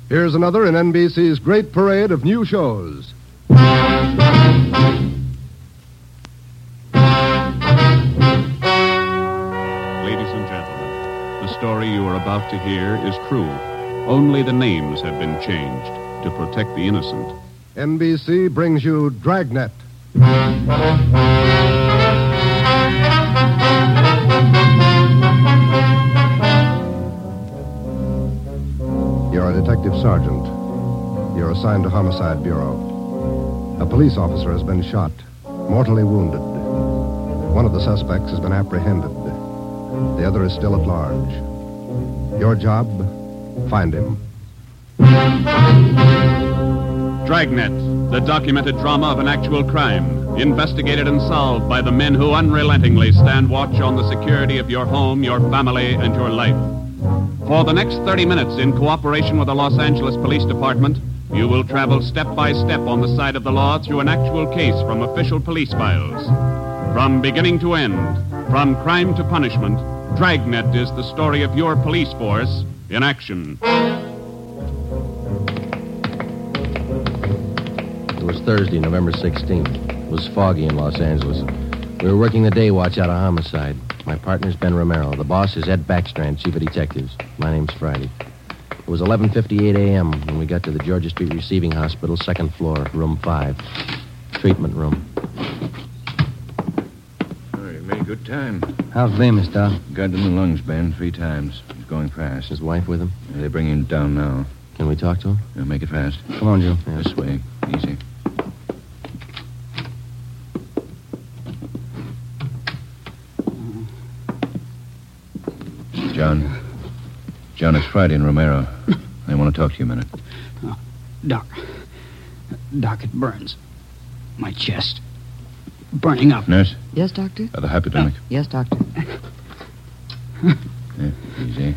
Here's another in NBC's great parade of new shows. The story you are about to hear is true. Only the names have been changed to protect the innocent. NBC brings you Dragnet. You're a detective sergeant. You're assigned to Homicide Bureau. A police officer has been shot, mortally wounded. One of the suspects has been apprehended. The other is still at large. Your job, find him. Dragnet, the documented drama of an actual crime, investigated and solved by the men who unrelentingly stand watch on the security of your home, your family, and your life. For the next 30 minutes, in cooperation with the Los Angeles Police Department, you will travel step by step on the side of the law through an actual case from official police files. From beginning to end, from crime to punishment, Dragnet is the story of your police force in action. It was Thursday, November 16th. It was foggy in Los Angeles. We were working the day watch out of Homicide. My partner's Ben Romero. The boss is Ed Backstrand, chief of detectives. My name's Friday. It was 11:58 a.m. when we got to the Georgia Street Receiving Hospital, second floor, room 5. Treatment room. Very good time. How's Bemis, Doc? Got in the lungs, Ben, 3 times. He's going fast. His wife with him? They bring him down now. Can we talk to him? Make it fast. Come on, Joe. Yeah. This way. Easy. John, it's Friday and Romero. They want to talk to you a minute. Doc, it burns. My chest. Burning up. Nurse? Yes, Doctor? The hypodermic. Yes, Doctor. Yeah, easy.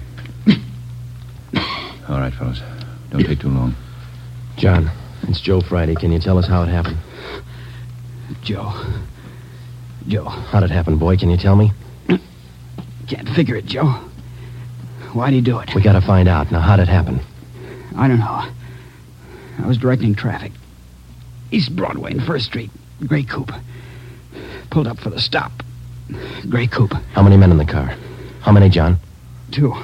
All right, fellas. Don't take too long. John, it's Joe Friday. Can you tell us how it happened? Joe. How'd it happen, boy? Can you tell me? Can't figure it, Joe. Why'd he do it? We gotta find out. Now, how'd it happen? I don't know. I was directing traffic. East Broadway and First Street. Gray coupe. Pulled up for the stop. Gray coupe. How many men in the car? How many, John? 2.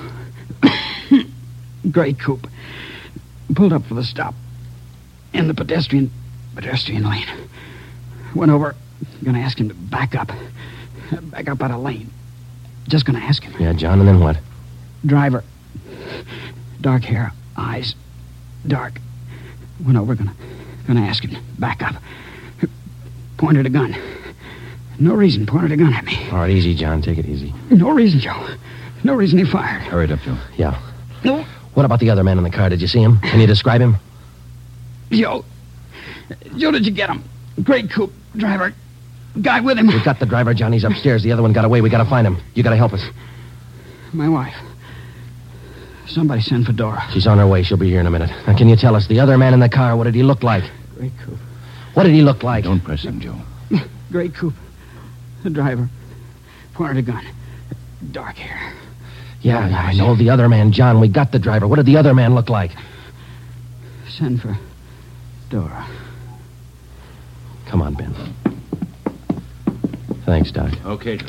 Gray coupe. Pulled up for the stop. In the pedestrian lane. Went over. Gonna ask him to back up. Back up out of lane. Just gonna ask him. Yeah, John, and then what? Driver. Dark hair. Eyes. Dark. Went over. Gonna ask him to back up. Pointed a gun. No reason. Pointed a gun at me. All right, easy, John. Take it easy. No reason, Joe. No reason he fired. Hurry it up, Joe. Yeah. No. What about the other man in the car? Did you see him? Can you describe him? Joe, did you get him? Gray coupe. Driver. Guy with him. We got the driver, John. He's upstairs. The other one got away. We gotta find him. You gotta help us. My wife. Somebody send for Dora. She's on her way. She'll be here in a minute. Now, can you tell us, the other man in the car, what did he look like? Gray coupe. What did he look like? Don't press him, Joe. Gray coupe. The driver. Pointed a gun. Dark hair. Yeah, I know. The other man, John. We got the driver. What did the other man look like? Send for Dora. Come on, Ben. Thanks, Doc. Okay, Joe.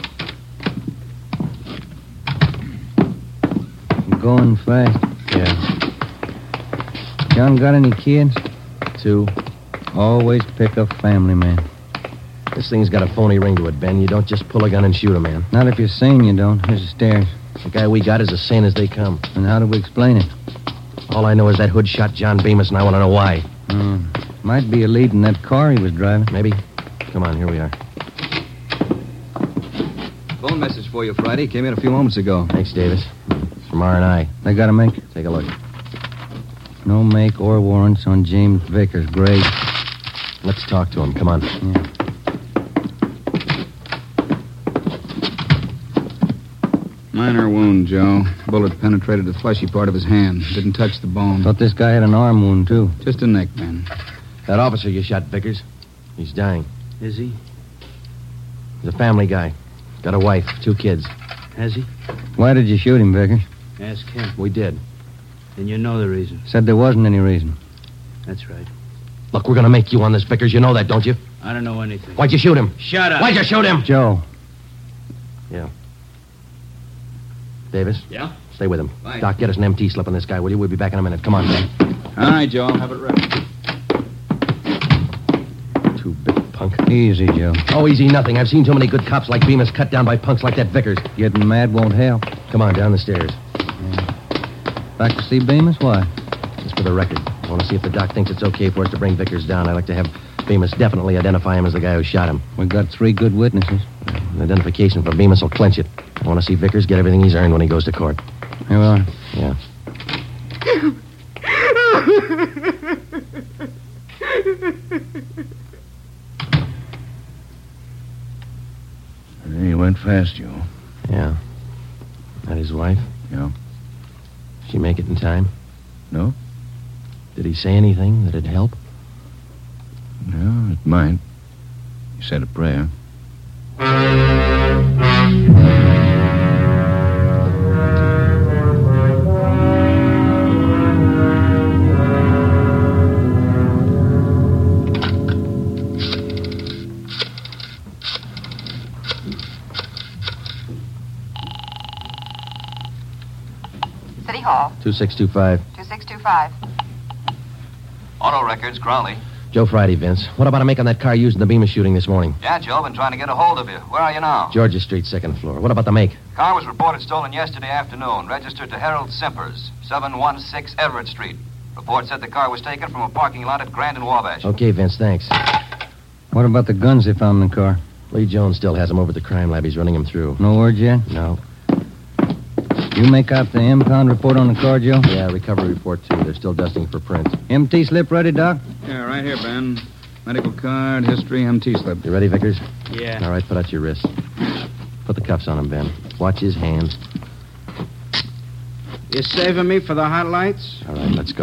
Going fast. Yeah. John got any kids? 2. Always pick a family man. This thing's got a phony ring to it, Ben. You don't just pull a gun and shoot a man. Not if you're sane, you don't. Here's the stairs. The guy we got is as sane as they come. And how do we explain it? All I know is that hood shot John Bemis, and I want to know why. Might be a lead in that car he was driving. Maybe. Come on, here we are. Phone message for you, Friday. Came in a few moments ago. Thanks, Davis. It's from R&I. They got a make? Take a look. No make or warrants on James Vickers. Great. Let's talk to him. Come on. Yeah. Minor wound, Joe. Bullet penetrated the fleshy part of his hand. Didn't touch the bone. Thought this guy had an arm wound, too. Just a neck, man. That officer you shot, Vickers, he's dying. Is he? He's a family guy. Got a wife, 2 kids. Has he? Why did you shoot him, Vickers? Ask him. We did. And you know the reason. Said there wasn't any reason. That's right. Look, we're going to make you on this, Vickers. You know that, don't you? I don't know anything. Why'd you shoot him? Shut up. Why'd you shoot him? Joe. Yeah. Davis? Yeah? Stay with him. Fine. Doc, get us an MT slip on this guy, will you? We'll be back in a minute. Come on, man. All right, Joe. I'll have it ready. Too big punk. Easy, Joe. Oh, easy nothing. I've seen too many good cops like Bemis cut down by punks like that Vickers. Getting mad won't help. Come on, down the stairs. Back to see Bemis? Why? Just for the record. I want to see if the doc thinks it's okay for us to bring Vickers down. I'd like to have Bemis definitely identify him as the guy who shot him. We've got 3 good witnesses. An identification from Bemis will clinch it. I want to see Vickers get everything he's earned when he goes to court. Here we are. Yeah. He went fast, Joe. Yeah. That his wife? Yeah. She make it in time? No? Did he say anything that'd help? No, it might. He said a prayer. City Hall. 2625. 2625. Auto records, Crowley. Joe Friday, Vince. What about a make on that car used in the Bemis shooting this morning? Yeah, Joe, been trying to get a hold of you. Where are you now? Georgia Street, 2nd floor. What about the make? Car was reported stolen yesterday afternoon. Registered to Harold Simpers, 716 Everett Street. Report said the car was taken from a parking lot at Grand and Wabash. Okay, Vince, thanks. What about the guns they found in the car? Lee Jones still has them over at the crime lab. He's running them through. No word yet? No. You make out the impound report on the car, Joe? Yeah, recovery report, too. They're still dusting for prints. MT slip ready, Doc? Yeah, right here, Ben. Medical card, history, MT slip. You ready, Vickers? Yeah. All right, put out your wrists. Put the cuffs on him, Ben. Watch his hands. You saving me for the hot lights? All right, let's go.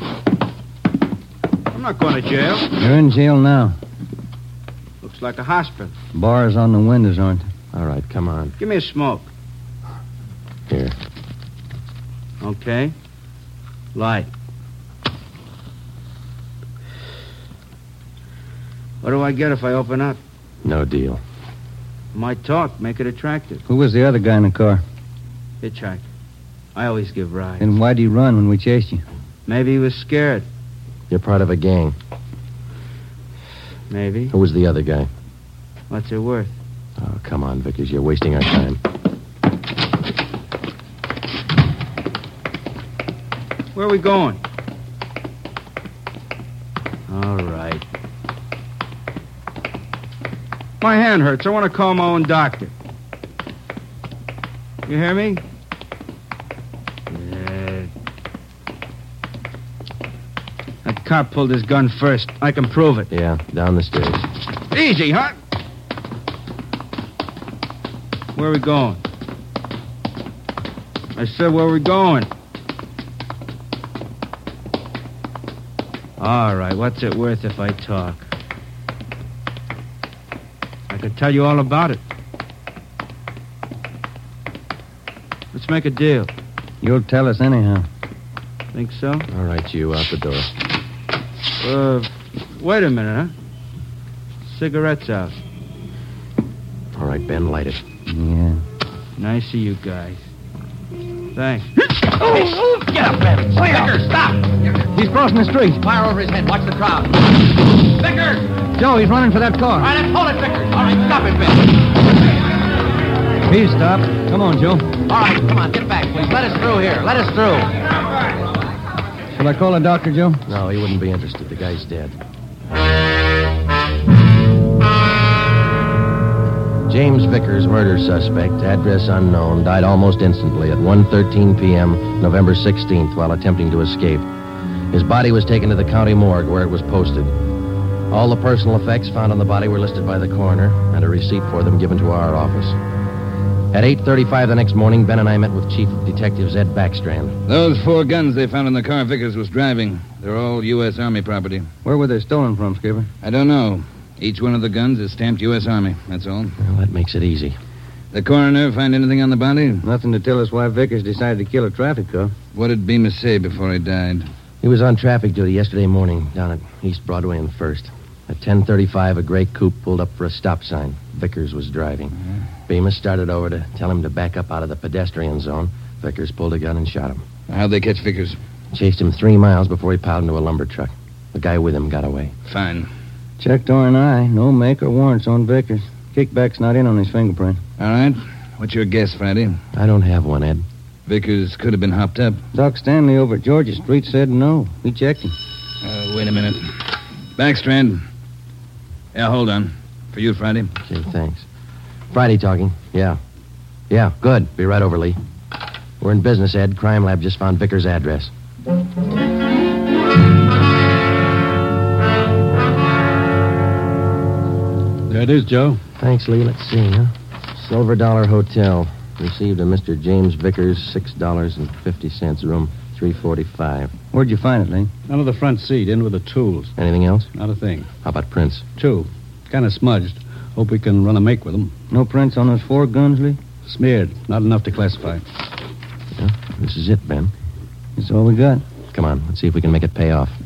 I'm not going to jail. You're in jail now. Looks like a hospital. Bars on the windows, aren't there? All right, come on. Give me a smoke. Here. Okay. Light. What do I get if I open up? No deal. Might talk, make it attractive. Who was the other guy in the car? Hitchhiker. I always give rides. And why'd he run when we chased you? Maybe he was scared. You're part of a gang. Maybe. Who was the other guy? What's it worth? Oh, come on, Vickers. You're wasting our time. Where are we going? All right. My hand hurts. I want to call my own doctor. You hear me? Yeah. That cop pulled his gun first. I can prove it. Yeah, down the stairs. Easy, huh? Where are we going? I said, where are we going? All right, what's it worth if I talk? I could tell you all about it. Let's make a deal. You'll tell us anyhow. Think so? All right, you, out the door. Wait a minute, huh? Cigarette's out. All right, Ben, light it. Yeah. Nice of you guys. Thanks. Oh, get up, Ben. Vickers, stop. He's crossing the street. Fire over his head. Watch the crowd. Vickers! Joe, he's running for that car. All right, let's hold it, Vickers. All right, stop it, Ben. He's stopped. Come on, Joe. All right, come on, get back, please. Let us through here. Let us through. Shall I call a doctor, Joe? No, he wouldn't be interested. The guy's dead. James Vickers, murder suspect, address unknown, died almost instantly at 1:13 p.m., November 16th, while attempting to escape. His body was taken to the county morgue where it was posted. All the personal effects found on the body were listed by the coroner, and a receipt for them given to our office. At 8:35 the next morning, Ben and I met with Chief of Detectives Ed Backstrand. Those 4 guns they found in the car Vickers was driving. They're all U.S. Army property. Where were they stolen from, Skipper? I don't know. Each one of the guns is stamped U.S. Army, that's all. Well, that makes it easy. The coroner find anything on the body? Nothing to tell us why Vickers decided to kill a traffic cop. What did Bemis say before he died? He was on traffic duty yesterday morning down at East Broadway and First. At 10:35, a gray coupe pulled up for a stop sign. Vickers was driving. Bemis started over to tell him to back up out of the pedestrian zone. Vickers pulled a gun and shot him. How'd they catch Vickers? Chased him 3 miles before he piled into a lumber truck. The guy with him got away. Fine. Checked R&I. No make or warrants on Vickers. Kickback's not in on his fingerprint. All right. What's your guess, Friday? I don't have one, Ed. Vickers could have been hopped up. Doc Stanley over at Georgia Street said no. We checked him. Wait a minute. Backstrand. Yeah, hold on. For you, Friday. Okay, thanks. Friday talking. Yeah. Yeah, good. Be right over, Lee. We're in business, Ed. Crime Lab just found Vickers' address. There it is, Joe. Thanks, Lee. Let's see, huh? Silver Dollar Hotel. Received a Mr. James Vickers, $6.50, room 345. Where'd you find it, Lee? Under the front seat, in with the tools. Anything else? Not a thing. How about prints? 2. Kind of smudged. Hope we can run a make with them. No prints on those 4 guns, Lee? Smeared. Not enough to classify. Yeah, this is it, Ben. That's all we got. Come on, let's see if we can make it pay off.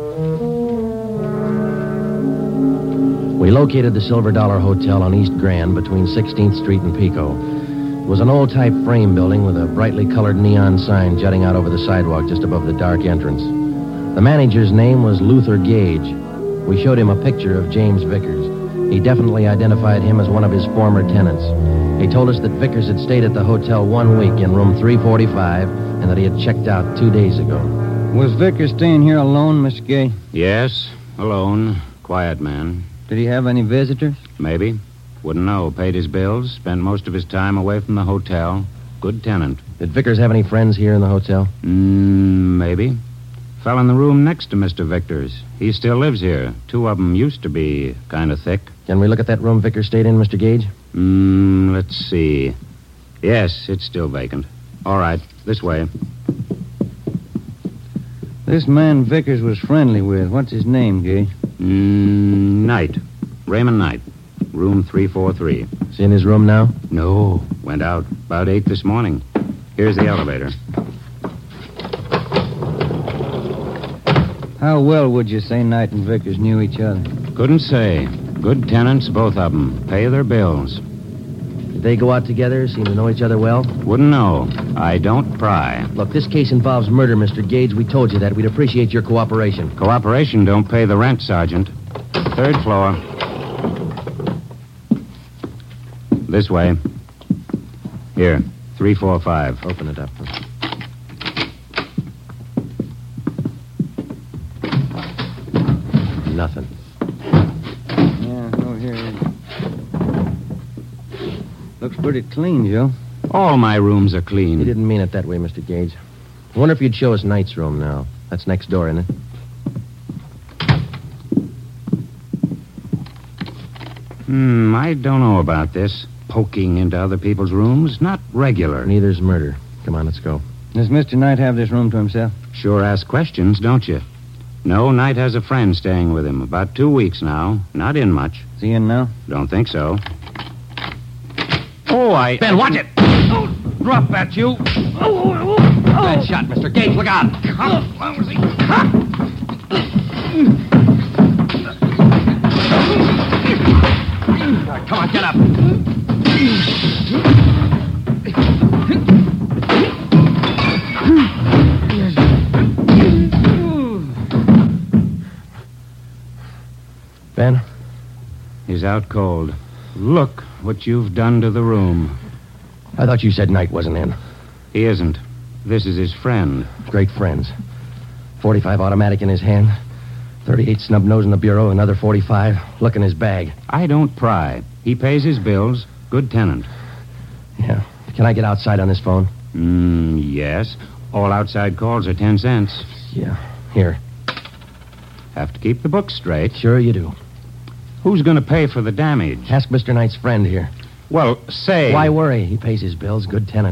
We located the Silver Dollar Hotel on East Grand between 16th Street and Pico. It was an old-type frame building with a brightly colored neon sign jutting out over the sidewalk just above the dark entrance. The manager's name was Luther Gage. We showed him a picture of James Vickers. He definitely identified him as one of his former tenants. He told us that Vickers had stayed at the hotel 1 week in room 345 and that he had checked out 2 days ago. Was Vickers staying here alone, Mr. Gay? Yes, alone. Quiet man. Did he have any visitors? Maybe. Wouldn't know. Paid his bills, spent most of his time away from the hotel. Good tenant. Did Vickers have any friends here in the hotel? Maybe. Fell in the room next to Mr. Vickers. He still lives here. 2 of them used to be kind of thick. Can we look at that room Vickers stayed in, Mr. Gage? Let's see. Yes, it's still vacant. All right, this way. This man Vickers was friendly with. What's his name, Gage? Knight. Raymond Knight. Room 343. Is he in his room now? No. Went out about 8 this morning. Here's the elevator. How well would you say Knight and Vickers knew each other? Couldn't say. Good tenants, both of them. Pay their bills. Did they go out together? Seem to know each other well? Wouldn't know. I don't pry. Look, this case involves murder, Mr. Gage. We told you that. We'd appreciate your cooperation. Cooperation don't pay the rent, Sergeant. 3rd floor. This way. Here, 345. Open it up. Nothing. Yeah, no, here it is. Looks pretty clean, Joe. All my rooms are clean. He didn't mean it that way, Mr. Gage. I wonder if you'd show us Knight's room now. That's next door, isn't it? I don't know about this. Poking into other people's rooms, not regular. Neither's murder. Come on, let's go. Does Mr. Knight have this room to himself? Sure ask questions, don't you? No, Knight has a friend staying with him. About 2 weeks now. Not in much. Is he in now? Don't think so. Ben, watch it! Oh, drop that, you. Bad shot, Mr. Gage. Look out! Come on, get up. Ben? He's out cold. Look what you've done to the room. I thought you said Knight wasn't in. He isn't. This is his friend. Great friends. 45 automatic in his hand. 38 snub nose in the bureau. Another 45. Look in his bag. I don't pry. He pays his bills. Good tenant. Yeah. Can I get outside on this phone? Yes. All outside calls are 10 cents. Yeah. Here. Have to keep the books straight. Sure you do. Who's going to pay for the damage? Ask Mr. Knight's friend here. Well, say... Why worry? He pays his bills. Good tenant.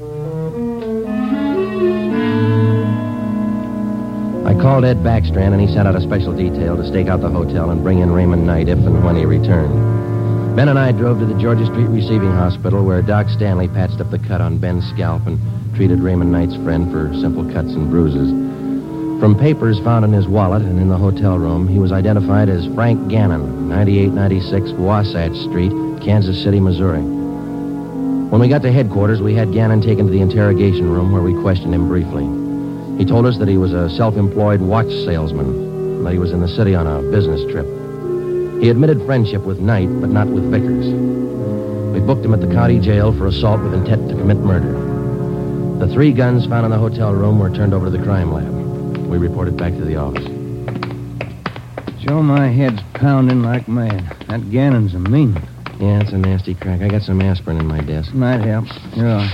I called Ed Backstrand, and he sent out a special detail to stake out the hotel and bring in Raymond Knight if and when he returned. Ben and I drove to the Georgia Street Receiving Hospital where Doc Stanley patched up the cut on Ben's scalp and treated Raymond Knight's friend for simple cuts and bruises. From papers found in his wallet and in the hotel room, he was identified as Frank Gannon, 9896 Wasatch Street, Kansas City, Missouri. When we got to headquarters, we had Gannon taken to the interrogation room where we questioned him briefly. He told us that he was a self-employed watch salesman, and that he was in the city on a business trip. He admitted friendship with Knight, but not with Vickers. We booked him at the county jail for assault with intent to commit murder. The 3 guns found in the hotel room were turned over to the crime lab. We reported back to the office. Joe, my head's pounding like mad. That Gannon's a mean one. Yeah, it's a nasty crack. I got some aspirin in my desk. Might help. Here are.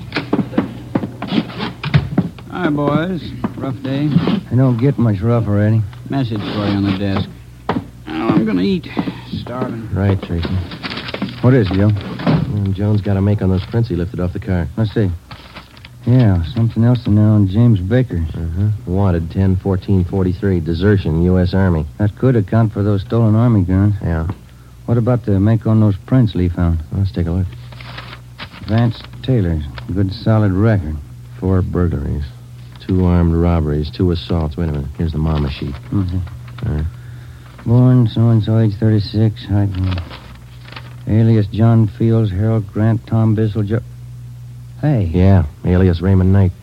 Hi, boys. Rough day. I don't get much rougher, Eddie. Message for you on the desk. Now I'm gonna eat. Starving. Right, Tracy. What is it, Joe? Well, Jones got a make on those prints he lifted off the car. Let's see. Yeah, something else in there on James Vickers. Wanted 10-14-43, desertion, U.S. Army. That could account for those stolen Army guns. Yeah. What about the make on those prints Lee found? Let's take a look. Vance Taylor's. Good solid record. 4 burglaries, 2 armed robberies, 2 assaults. Wait a minute. Here's the mama sheet. Mm-hmm. All right. Born so-and-so, age 36, height. Alias John Fields, Harold Grant, Tom Bissell, Hey. Yeah, alias Raymond Knight.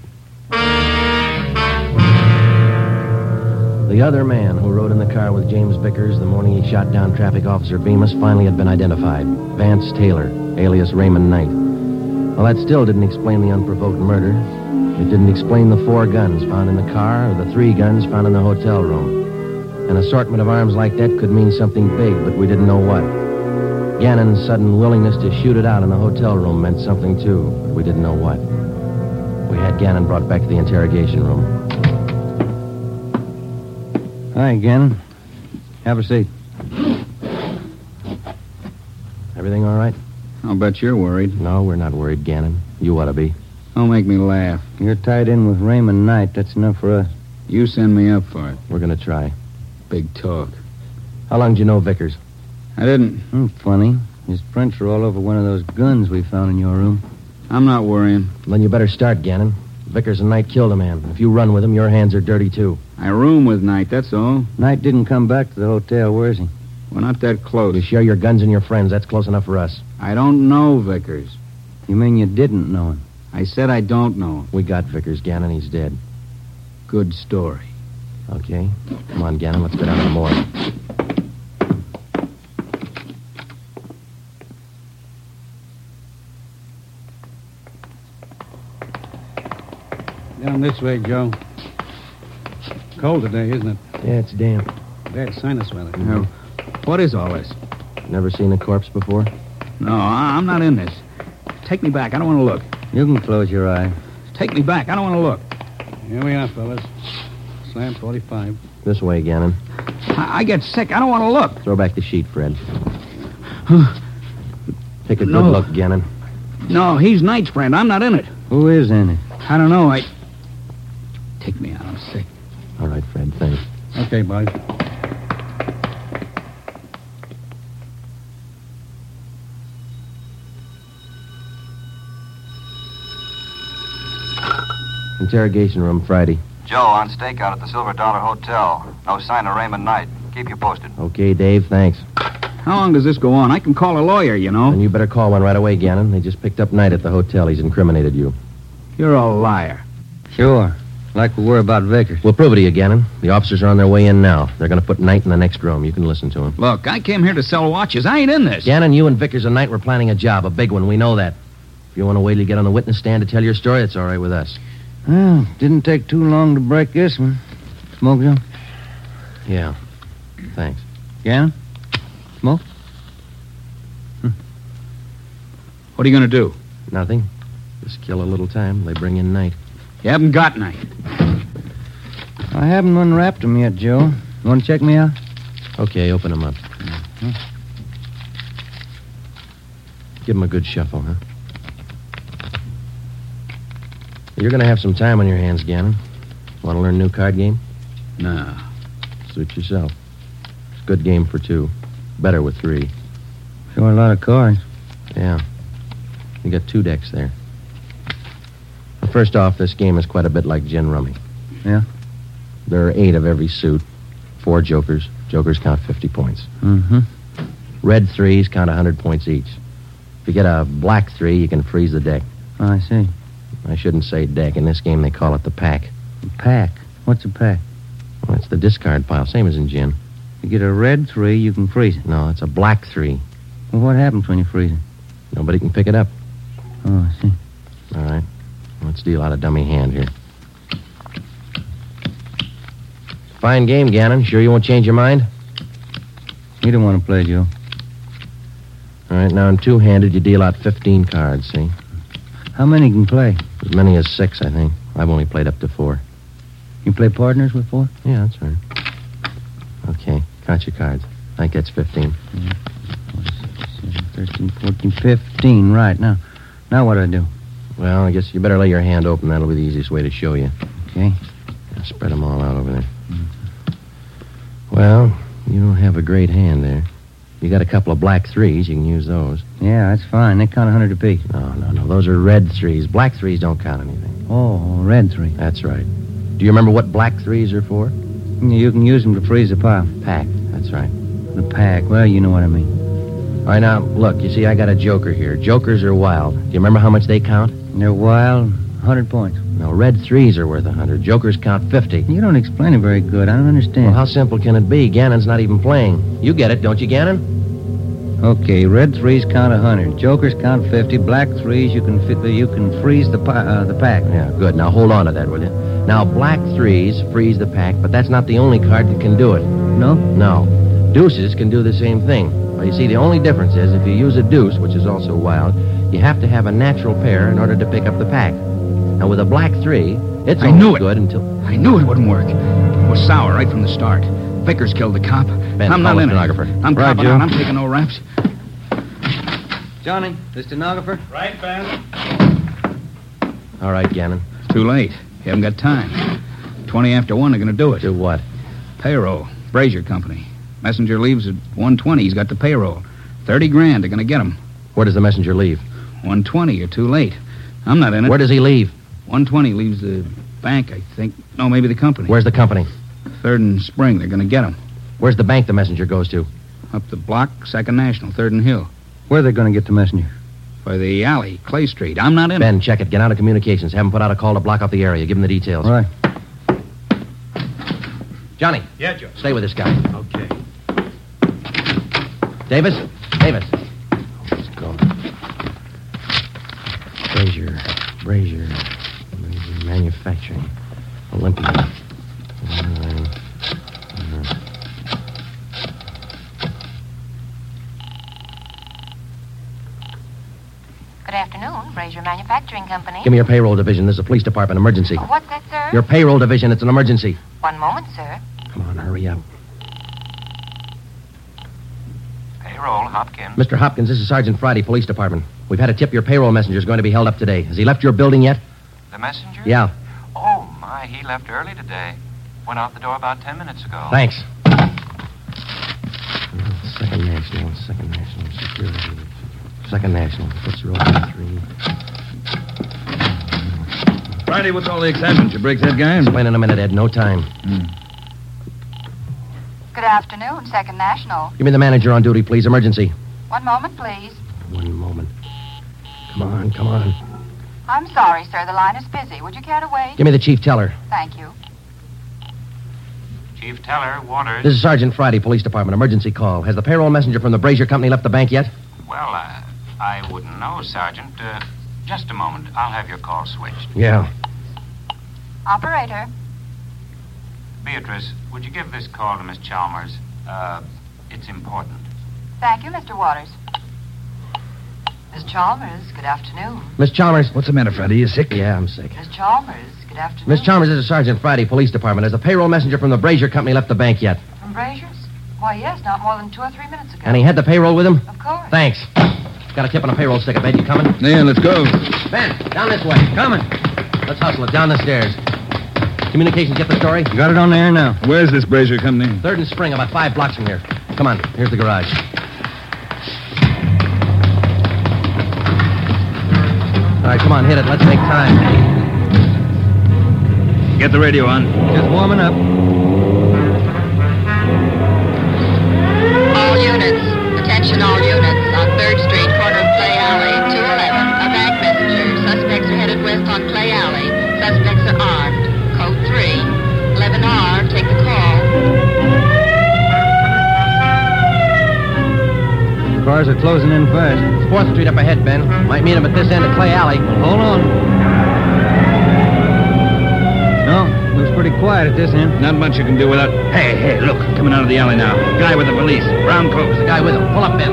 The other man who rode in the car with James Vickers the morning he shot down Traffic Officer Bemis finally had been identified. Vance Taylor, alias Raymond Knight. Well, that still didn't explain the unprovoked murder. It didn't explain the 4 guns found in the car or the 3 guns found in the hotel room. An assortment of arms like that could mean something big, but we didn't know what. Gannon's sudden willingness to shoot it out in the hotel room meant something, too, but we didn't know what. We had Gannon brought back to the interrogation room. Hi, Gannon. Have a seat. Everything all right? I'll bet you're worried. No, we're not worried, Gannon. You ought to be. Don't make me laugh. You're tied in with Raymond Knight. That's enough for us. You send me up for it. We're going to try. Big talk. How long did you know Vickers? I didn't. Funny. His prints are all over one of those guns we found in your room. I'm not worrying. Then you better start, Gannon. Vickers and Knight killed a man. If you run with him, your hands are dirty, too. I room with Knight, that's all. Knight didn't come back to the hotel. Where is he? We're not that close. You share your guns and your friends. That's close enough for us. I don't know Vickers. You mean you didn't know him? I said I don't know him. We got Vickers, Gannon. He's dead. Good story. Okay. Come on, Gannon. Let's go down to the morgue. Down this way, Joe. Cold today, isn't it? Yeah, it's damp. Bad sinus weather. Now, what is all this? Never seen a corpse before? No, I'm not in this. Take me back. I don't want to look. You can close your eye. Take me back. I don't want to look. Here we are, fellas. Slam 45. This way, Gannon. I get sick. I don't want to look. Throw back the sheet, Fred. Take a good No. look, Gannon. No, he's Knight's friend. I'm not in it. Who is in it? I don't know. Take me out. I'm sick. All right, Fred. Thanks. Okay, boys. Interrogation room, Friday. Joe, on stakeout at the Silver Dollar Hotel. No sign of Raymond Knight. Keep you posted. Okay, Dave. Thanks. How long does this go on? I can call a lawyer, you know. And you better call one right away, Gannon. They just picked up Knight at the hotel. He's incriminated you. You're a liar. Sure. Like we were about Vickers. We'll prove it to you, Gannon. The officers are on their way in now. They're going to put Knight in the next room. You can listen to him. Look, I came here to sell watches. I ain't in this. Gannon, you and Vickers and Knight were planning a job, a big one. We know that. If you want to wait till you get on the witness stand to tell your story, it's all right with us. Well, didn't take too long to break this one. Smoke some? Yeah. Thanks. Gannon? Smoke? What are you going to do? Nothing. Just kill a little time. They bring in Knight. You haven't got Knight. I haven't unwrapped him yet, Joe. You want to check me out? Okay, open him up. Give him a good shuffle, huh? You're going to have some time on your hands, Gannon. Want to learn a new card game? No. Suit yourself. It's a good game for 2. Better with 3. Sure a lot of cards. Yeah. You got 2 decks there. Well, first off, this game is quite a bit like gin rummy. Yeah? There are 8 of every suit. 4 jokers. Jokers count 50 points. Mm-hmm. Red 3s count 100 points each. If you get a black 3, you can freeze the deck. Oh, I see. I shouldn't say deck. In this game, they call it the pack. A pack? What's a pack? Well, it's the discard pile, same as in gin. You get a red 3, you can freeze it. No, it's a black 3. Well, what happens when you freeze it? Nobody can pick it up. Oh, I see. All right. Let's deal out a dummy hand here. Fine game, Gannon. Sure you won't change your mind? You don't want to play, Joe. All right, now in 2-handed, you deal out 15 cards, see? How many can play? As many as 6, I think. I've only played up to 4. You play partners with 4? Yeah, that's right. Okay, count your cards. I think that's 15. 13, 14, 15. Right, now what do I do? Well, I guess you better lay your hand open. That'll be the easiest way to show you. Okay. Now, spread them all out over there. Well, you don't have a great hand there. You got a couple of black 3s. You can use those. Yeah, that's fine. They count 100 apiece. No. Those are red 3s. Black 3s don't count anything. Oh, red 3. That's right. Do you remember what black 3s are for? You can use them to freeze the pile. Pack. That's right. The pack. Well, you know what I mean. All right, now, look. You see, I got a joker here. Jokers are wild. Do you remember how much they count? They're wild. 100 points. No, red 3s are worth 100. Jokers count 50. You don't explain it very good. I don't understand. Well, how simple can it be? Gannon's not even playing. You get it, don't you, Gannon? Okay, red 3s count 100. Jokers count 50. Black 3s, you can freeze the pack. Yeah, good. Now hold on to that, will you? Now, black 3s freeze the pack, but that's not the only card that can do it. No? No. Deuces can do the same thing. Well, you see, the only difference is if you use a deuce, which is also wild, you have to have a natural pair in order to pick up the pack. Now, with a black 3, it's only good until... I knew it wouldn't work. It was sour right from the start. Vickers killed the cop. Ben, I'm not call the in stenographer. it. I'm Right, copping Joe. out. I'm taking no raps. Johnny, the stenographer? Right, Ben? All right, Gannon. It's too late. You haven't got time. 20 after 1, they're going to do it. Do what? Payroll. Brazier Company. Messenger leaves at 1:20. He's got the payroll. 30 grand. They're going to get him. Where does the messenger leave? 1:20. You're too late. I'm not in it. Where does he leave? 1:20 leaves the bank, I think. No, maybe the company. Where's the company? 3rd and Spring. They're going to get him. Where's the bank the messenger goes to? Up the block, 2nd National, 3rd and Hill. Where are they going to get the messenger? By the alley, Clay Street. I'm not in it. Ben, check it. Get out of communications. Have him put out a call to block off the area. Give him the details. All right. Johnny. Yeah, Joe. Stay with this guy. Okay. Davis. Let's go. Brazier Manufacturing. Olympia. Good afternoon, Brazier Manufacturing Company. Give me your payroll division. This is a police department emergency. What's that, sir? Your payroll division. It's an emergency. One moment, sir. Come on, hurry up. Payroll, Hopkins. Mr. Hopkins, this is Sergeant Friday, Police Department. We've had a tip your payroll messenger's going to be held up today. Has he left your building yet? The messenger? Yeah. Oh, my, he left early today. Went out the door about 10 minutes ago. Thanks. Second National Security. Second National. Fitzroy 3. Friday, what's all the excitement? You break that guy? Explain in a minute, Ed. No time. Good afternoon, Second National. Give me the manager on duty, please. Emergency. One moment, please. One moment. Come on. I'm sorry, sir. The line is busy. Would you care to wait? Give me the chief teller. Thank you. Chief Teller, Waters. This is Sergeant Friday, Police Department. Emergency call. Has the payroll messenger from the Brazier Company left the bank yet? Well, I wouldn't know, Sergeant. Just a moment. I'll have your call switched. Yeah. Operator. Beatrice, would you give this call to Miss Chalmers? It's important. Thank you, Mr. Waters. Miss Chalmers, good afternoon. Miss Chalmers. What's the matter, Friday? You sick? Yeah, I'm sick. Miss Chalmers, good afternoon. Miss Chalmers, this is Sergeant Friday, Police Department. Has the payroll messenger from the Brazier Company left the bank yet? From Brazier's? Why, yes, not more than 2 or 3 minutes ago. And he had the payroll with him? Of course. Thanks. Got a tip on a payroll sticker, Ben. You coming? Yeah, let's go. Ben, down this way. Coming. Let's hustle it. Down the stairs. Communications, get the story? Got it on the air now. Where's this Brazier Company? 3rd and Spring, about 5 blocks from here. Come on. Here's the garage. right, come on, hit it. Let's make time. Get the radio on. Just warming up. All units. Attention all units. On 3rd Street, corner of Clay Alley, 211. A bank messenger. Suspects are headed west on Clay Alley. Suspects are armed. Code 3. 11R, take the call. Cars are closing in fast. 4th Street up ahead, Ben. Might meet him at this end of Clay Alley. Hold on. No, looks pretty quiet at this end. Not much you can do without... Hey, look. Coming out of the alley now. Guy with the police. Brown clothes. The guy with him. Pull up, Ben.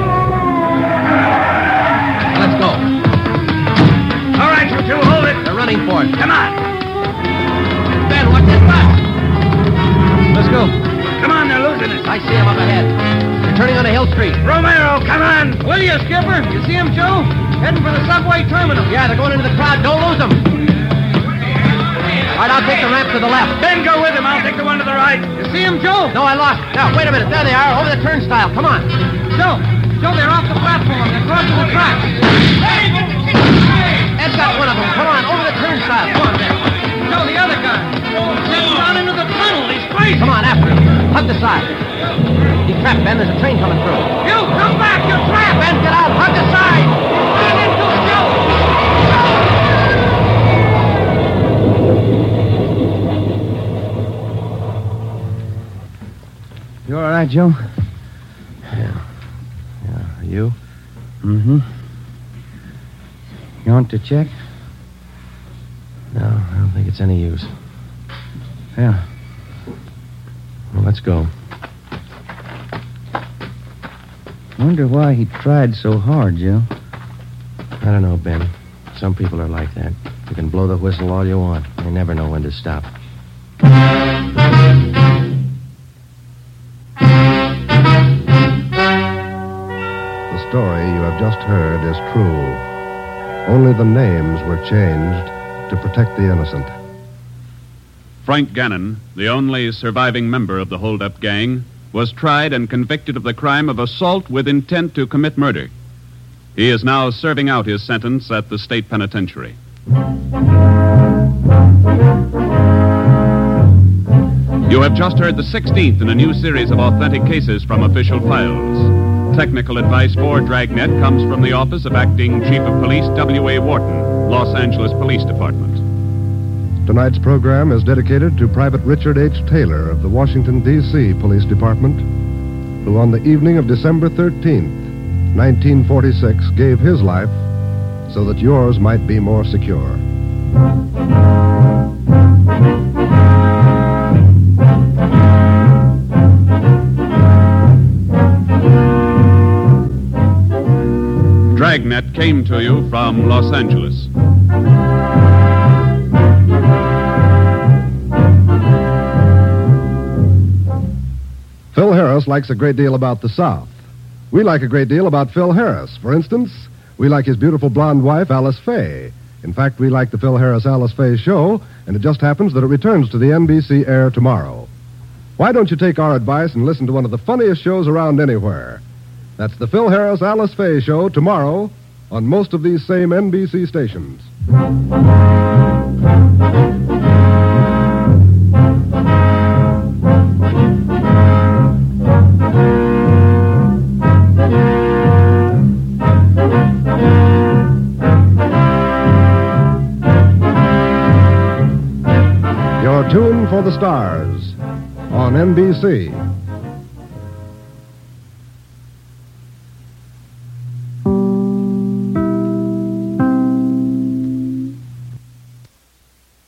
Let's go. All right, you two, hold it. They're running for it. Come on. Ben, watch this back. Let's go. Come on, they're losing it. I see him up ahead. They're turning onto Hill Street. Romero, come on. Will you, Skipper? You see him, Joe? Heading for the subway terminal. Yeah, they're going into the crowd. Don't lose them. All right, I'll take the ramp to the left. Ben, go with him. I'll take the one to the right. You see him, Joe? No, I lost. Now, wait a minute. There they are, over the turnstile. Come on. Joe, they're off the platform. They're crossing the tracks. Ed's got one of them. Come on, over the turnstile. Come on, Ben. Joe, the other guy. He's down into the tunnel. He's crazy. Come on, after him. Hug the side. He's trapped, Ben. There's a train coming through. You, come back. You're trapped. Ben, get out. Hug the side. Get into it, Joe. You all right, Joe? Yeah. Are you? Mm-hmm. You want to check? No, I don't think it's any use. Yeah. Well, let's go. Wonder why he tried so hard, Joe. I don't know, Ben. Some people are like that. You can blow the whistle all you want. They never know when to stop. The story you have just heard is true. Only the names were changed to protect the innocent. Frank Gannon, the only surviving member of the hold-up gang, was tried and convicted of the crime of assault with intent to commit murder. He is now serving out his sentence at the state penitentiary. You have just heard the 16th in a new series of authentic cases from official files. Technical advice for Dragnet comes from the office of Acting Chief of Police W.A. Wharton, Los Angeles Police Department. Tonight's program is dedicated to Private Richard H. Taylor of the Washington, D.C. Police Department, who on the evening of December 13th, 1946, gave his life so that yours might be more secure. Dragnet came to you from Los Angeles. Phil Harris likes a great deal about the South. We like a great deal about Phil Harris. For instance, we like his beautiful blonde wife, Alice Faye. In fact, we like the Phil Harris-Alice Faye show, and it just happens that it returns to the NBC air tomorrow. Why don't you take our advice and listen to one of the funniest shows around anywhere? That's the Phil Harris-Alice Faye show tomorrow on most of these same NBC stations. Your tune for the stars on NBC.